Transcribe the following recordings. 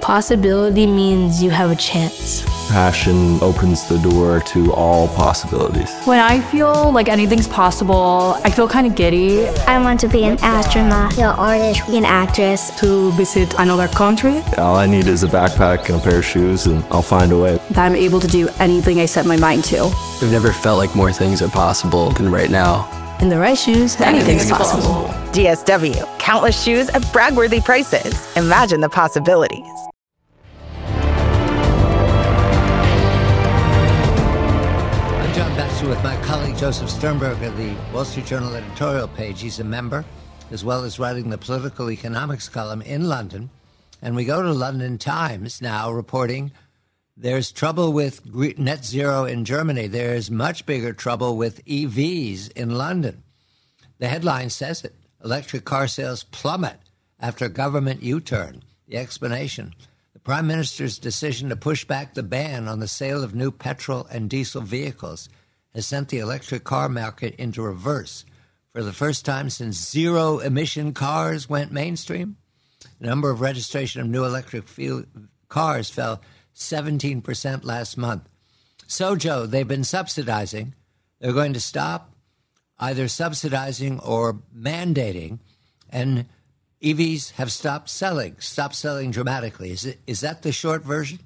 Possibility means you have a chance. Passion opens the door to all possibilities. When I feel like anything's possible, I feel kind of giddy. I want to be an astronaut, an artist, an actress. To visit another country. All I need is a backpack and a pair of shoes, and I'll find a way. That I'm able to do anything I set my mind to. I've never felt like more things are possible than right now. In the right shoes, anything's possible. DSW, countless shoes at brag-worthy prices. Imagine the possibilities. John Baxter with my colleague Joseph Sternberg at the Wall Street Journal editorial page. He's a member, as well as writing the political economics column in London. And we go to London Times now reporting there's trouble with net zero in Germany. There's much bigger trouble with EVs in London. The headline says it. Electric car sales plummet after government U-turn. The explanation. The Prime Minister's decision to push back the ban on the sale of new petrol and diesel vehicles has sent the electric car market into reverse. For the first time since zero-emission cars went mainstream, the number of registration of new electric cars fell 17% last month. So, Joe, they've been subsidizing. They're going to stop either subsidizing or mandating, and EVs have stopped selling dramatically. Is that the short version?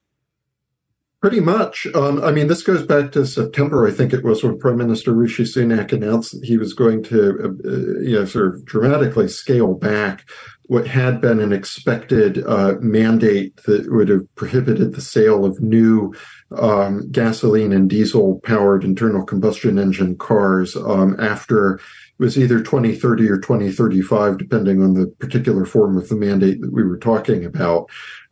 Pretty much. This goes back to September, I think it was, when Prime Minister Rishi Sunak announced that he was going to sort of dramatically scale back what had been an expected mandate that would have prohibited the sale of new gasoline and diesel-powered internal combustion engine cars after it was either 2030 or 2035, depending on the particular form of the mandate that we were talking about.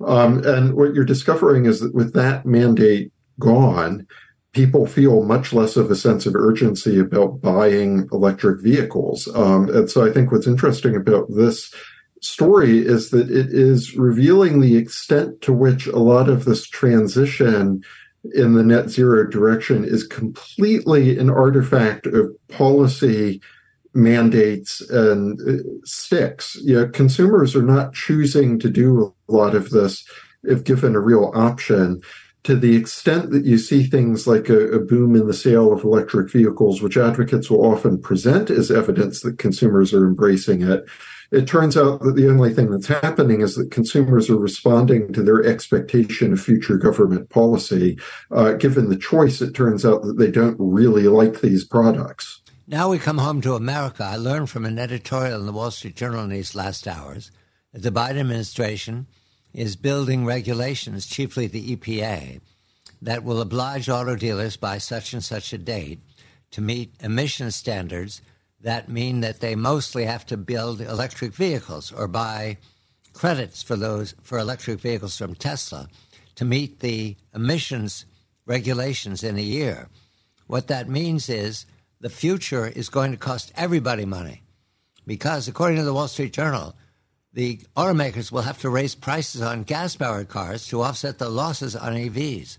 And what you're discovering is that with that mandate gone, people feel much less of a sense of urgency about buying electric vehicles. And so I think what's interesting about this story is that it is revealing the extent to which a lot of this transition in the net zero direction is completely an artifact of policy mandates and sticks. Consumers are not choosing to do a lot of this if given a real option. To the extent that you see things like a boom in the sale of electric vehicles, which advocates will often present as evidence that consumers are embracing it, it turns out that the only thing that's happening is that consumers are responding to their expectation of future government policy. Given the choice, it turns out that they don't really like these products. Now we come home to America. I learned from an editorial in the Wall Street Journal in these last hours that the Biden administration is building regulations, chiefly the EPA, that will oblige auto dealers by such and such a date to meet emission standards that mean that they mostly have to build electric vehicles or buy credits for electric vehicles from Tesla to meet the emissions regulations in a year. What that means is the future is going to cost everybody money because, according to the Wall Street Journal, the automakers will have to raise prices on gas-powered cars to offset the losses on EVs.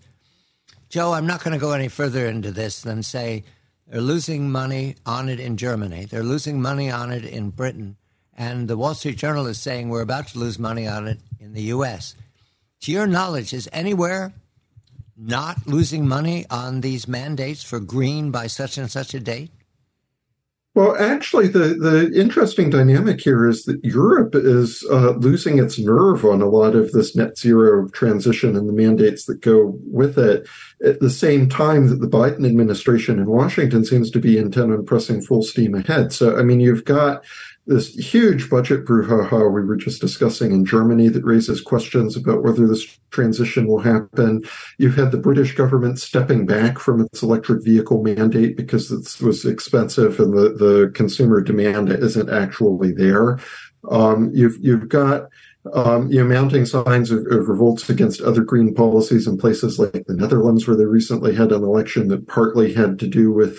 Joe, I'm not going to go any further into this than say they're losing money on it in Germany. They're losing money on it in Britain. And the Wall Street Journal is saying we're about to lose money on it in the U.S. To your knowledge, is anywhere not losing money on these mandates for green by such and such a date? Well, actually, the interesting dynamic here is that Europe is losing its nerve on a lot of this net zero transition and the mandates that go with it at the same time that the Biden administration in Washington seems to be intent on pressing full steam ahead. So, you've got this huge budget brouhaha we were just discussing in Germany that raises questions about whether this transition will happen. You've had the British government stepping back from its electric vehicle mandate because it was expensive and the consumer demand isn't actually there. You've got mounting signs of revolts against other green policies in places like the Netherlands, where they recently had an election that partly had to do with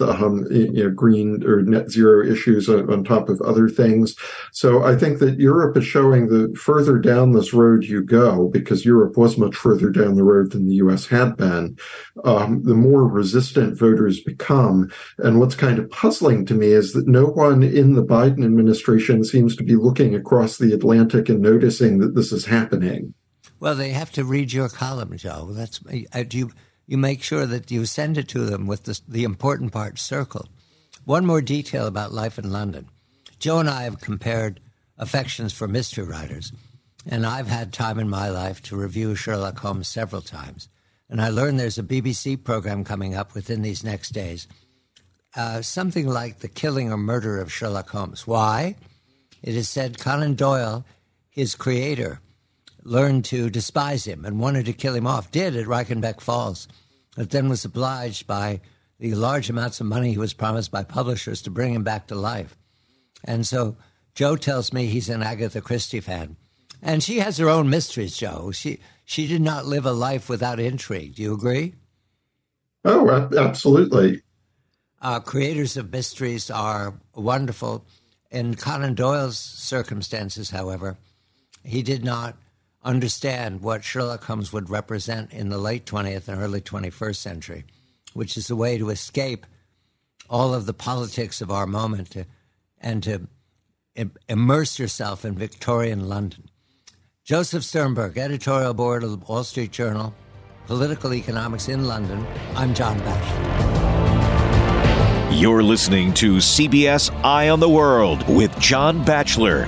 green or net zero issues on top of other things. So I think that Europe is showing the further down this road you go, because Europe was much further down the road than the U.S. had been, the more resistant voters become. And what's kind of puzzling to me is that no one in the Biden administration seems to be looking across the Atlantic and noticing that this is happening. Well, they have to read your column, Joe. You make sure that you send it to them with the important part circled. One more detail about life in London. Joe and I have compared affections for mystery writers, and I've had time in my life to review Sherlock Holmes several times. And I learned there's a BBC program coming up within these next days, something like The Killing or Murder of Sherlock Holmes. Why? It is said Conan Doyle, his creator, learned to despise him and wanted to kill him off, did at Reichenbach Falls, but then was obliged by the large amounts of money he was promised by publishers to bring him back to life. And so Joe tells me he's an Agatha Christie fan. And she has her own mysteries, Joe. She did not live a life without intrigue. Do you agree? Oh, absolutely. Creators of mysteries are wonderful. In Conan Doyle's circumstances, however, he did not understand what Sherlock Holmes would represent in the late 20th and early 21st century, which is a way to escape all of the politics of our moment and to immerse yourself in Victorian London. Joseph Sternberg, editorial board of the Wall Street Journal, Political Economics in London. I'm John Batchelor. You're listening to CBS Eye on the World with John Batchelor.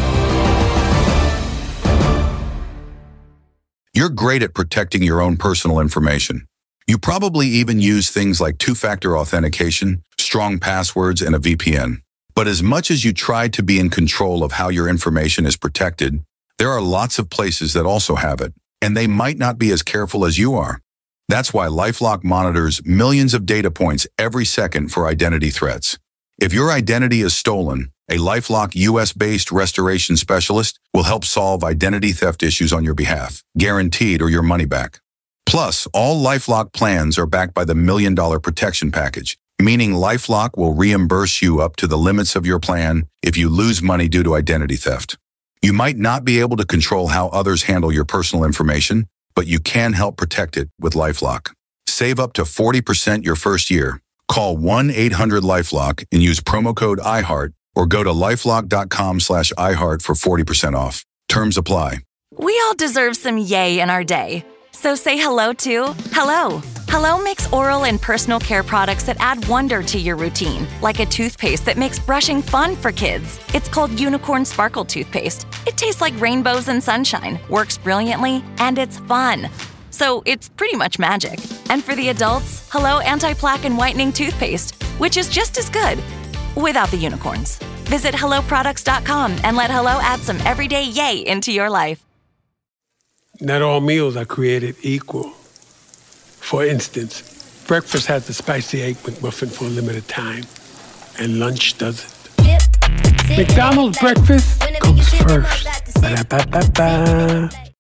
You're great at protecting your own personal information. You probably even use things like two-factor authentication, strong passwords, and a VPN. But as much as you try to be in control of how your information is protected, there are lots of places that also have it, and they might not be as careful as you are. That's why LifeLock monitors millions of data points every second for identity threats. If your identity is stolen, a LifeLock US-based restoration specialist will help solve identity theft issues on your behalf, guaranteed or your money back. Plus, all LifeLock plans are backed by the $1 Million Protection Package, meaning LifeLock will reimburse you up to the limits of your plan if you lose money due to identity theft. You might not be able to control how others handle your personal information, but you can help protect it with LifeLock. Save up to 40% your first year. Call 1-800-LifeLock and use promo code iHeart or go to lifelock.com/iHeart for 40% off. Terms apply. We all deserve some yay in our day. So say hello to Hello. Hello makes oral and personal care products that add wonder to your routine, like a toothpaste that makes brushing fun for kids. It's called Unicorn Sparkle Toothpaste. It tastes like rainbows and sunshine, works brilliantly, and it's fun. So it's pretty much magic. And for the adults, Hello Anti-Plaque and Whitening Toothpaste, which is just as good, without the unicorns. Visit HelloProducts.com and let Hello add some everyday yay into your life. Not all meals are created equal. For instance, breakfast has the spicy Egg McMuffin for a limited time, and lunch doesn't. McDonald's breakfast comes first. Ba-da-ba-ba-ba.